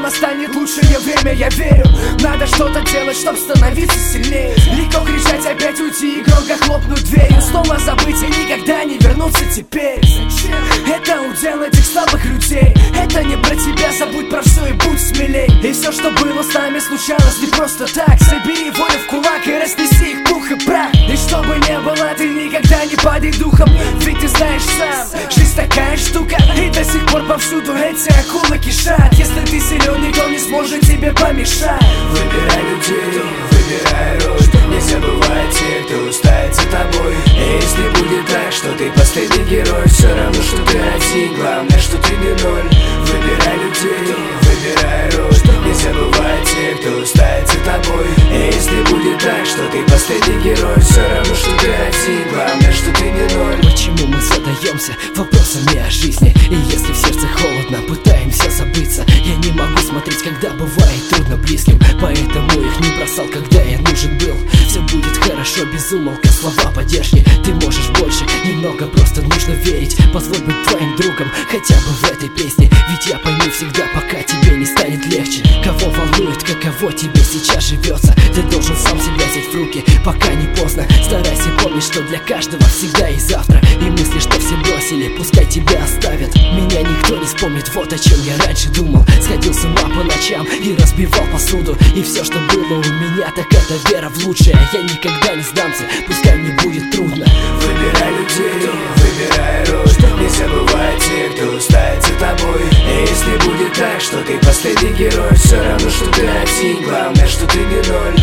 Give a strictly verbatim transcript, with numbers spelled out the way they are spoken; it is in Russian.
настанет лучшее время, я верю. Надо что-то делать, чтоб становиться сильнее. Легко кричать, опять уйти и громко хлопнуть дверью. Снова забыть и никогда не вернуться теперь. Это удел этих слабых людей. Это не про тебя, забудь про все и будь смелей. И все, что было с нами, случалось не просто так. Собери волю в кулак и разнеси их пух и прах. И что бы ни было, ты никогда не падай духом. Ведь ты знаешь сам, жизнь такая штука. И до сих пор повсюду эти акулы кишат. Если ты силен, никто не сможет тебе помешать. Выбирай людей, выбирай роль. Не забывай тех, кто устоит за тобой. И если будет так, что ты последний герой, все равно, что ты один, главное, что ты не ноль. Выбирай людей, выбирай роль. Не забывай тех, кто устоит за тобой. И если будет так, что ты последний герой, все равно, что ты один, главное, что ты не ноль. Почему мы задаемся вопросами о жизни? И если в сердце холодно, пытаемся забыться. Я не могу смотреть, когда бывает трудно близким, поэтому их не бросал, когда я нужен был. Все будет хорошо, без умолка, слова поддержки. Ты можешь больше, немного, просто нужно верить. Позволь быть твоим другом, хотя бы в этой песне. Ведь я пойму всегда, пока тебе не станет легче. Кого волнует, каково тебе сейчас живется. Ты должен сам себя взять в руки, пока не поздно. Старайся помнить, что для каждого всегда есть завтра. И мысли, что все бросили, пускай тебя оставят. Меня никто не вспомнит, вот о чем я раньше думал. Сходил с ума по ночам и разбивал посуду. И все, что было у меня, так это вера в лучшее. Я никогда не сдамся, пускай мне будет трудно. Выбирай людей, выбирай роль. Не забывай тех, кто устоит за тобой. И если будет так, что ты последний герой, все равно, что ты один, главное, что ты не ноль.